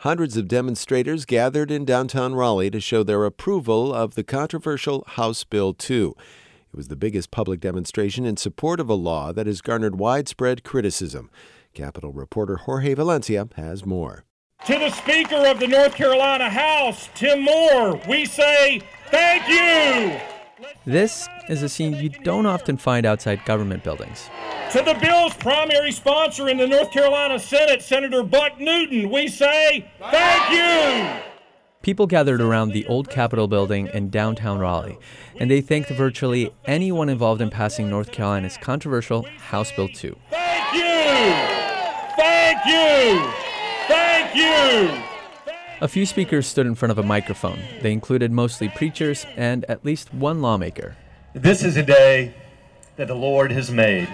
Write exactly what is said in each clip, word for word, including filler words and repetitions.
Hundreds of demonstrators gathered in downtown Raleigh to show their approval of the controversial House Bill two. It was the biggest public demonstration in support of a law that has garnered widespread criticism. Capitol reporter Jorge Valencia has more. To the Speaker of the North Carolina House, Tim Moore, we say thank you. This is a scene you don't often find outside government buildings. To the bill's primary sponsor in the North Carolina Senate, Senator Buck Newton, we say thank you. People gathered around the old Capitol building in downtown Raleigh, and they thanked virtually anyone involved in passing North Carolina's controversial House Bill two. Thank you! Thank you! Thank you! A few speakers stood in front of a microphone. They included mostly preachers and at least one lawmaker. This is a day that the Lord has made.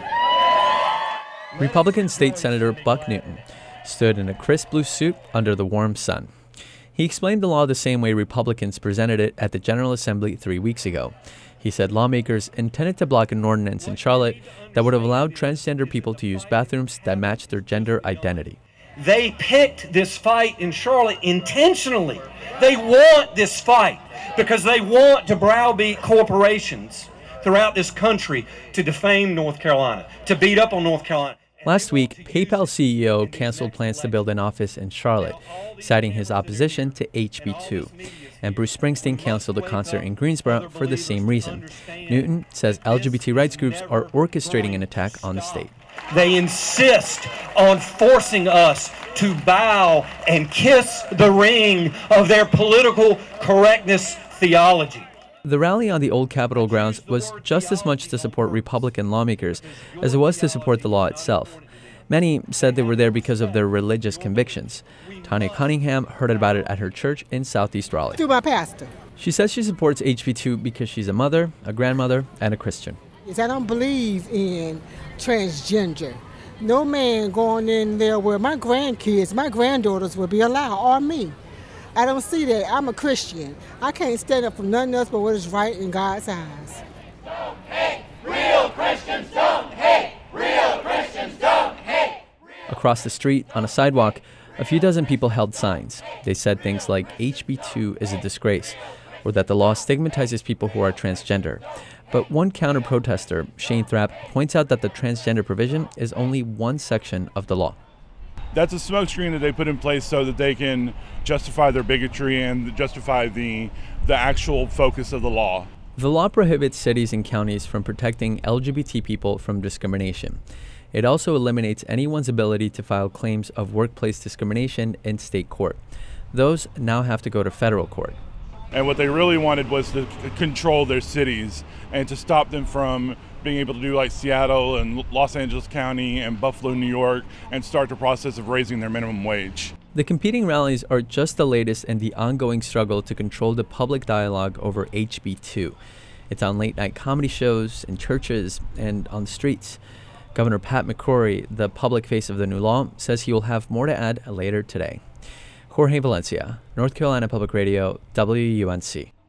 Republican State Senator Buck Newton stood in a crisp blue suit under the warm sun. He explained the law the same way Republicans presented it at the General Assembly three weeks ago. He said lawmakers intended to block an ordinance in Charlotte that would have allowed transgender people to use bathrooms that match their gender identity. They picked this fight in Charlotte intentionally. They want this fight because they want to browbeat corporations throughout this country to defame North Carolina, to beat up on North Carolina. Last week, PayPal C E O canceled plans to build an office in Charlotte, citing his opposition to H B two. And Bruce Springsteen canceled a concert in Greensboro for the same reason. Newton says L G B T rights groups are orchestrating an attack on the state. They insist on forcing us to bow and kiss the ring of their political correctness theology. The rally on the old Capitol grounds was just as much to support Republican lawmakers as it was to support the law itself. Many said they were there because of their religious convictions. Tanya Cunningham heard about it at her church in Southeast Raleigh. Through my pastor. She says she supports H B two because she's a mother, a grandmother, and a Christian. I don't believe in transgender. No man going in there where my grandkids, my granddaughters will be allowed, or me. I don't see that. I'm a Christian. I can't stand up for nothing else but what is right in God's eyes. Don't hate. Real Christians don't hate. Real Christians don't hate. Across the street, on a sidewalk, a few dozen people held signs. They said things like H B two is a disgrace, or that the law stigmatizes people who are transgender. But one counter-protester, Shane Thrapp, points out that the transgender provision is only one section of the law. That's a smokescreen that they put in place so that they can justify their bigotry and justify the the actual focus of the law. The law prohibits cities and counties from protecting L G B T people from discrimination. It also eliminates anyone's ability to file claims of workplace discrimination in state court. Those now have to go to federal court. And what they really wanted was to c- control their cities and to stop them from being able to do like Seattle and Los Angeles County and Buffalo, New York, and start the process of raising their minimum wage. The competing rallies are just the latest in the ongoing struggle to control the public dialogue over H B two. It's on late-night comedy shows, in churches, and on the streets. Governor Pat McCrory, the public face of the new law, says he will have more to add later today. Jorge Valencia, North Carolina Public Radio, W U N C.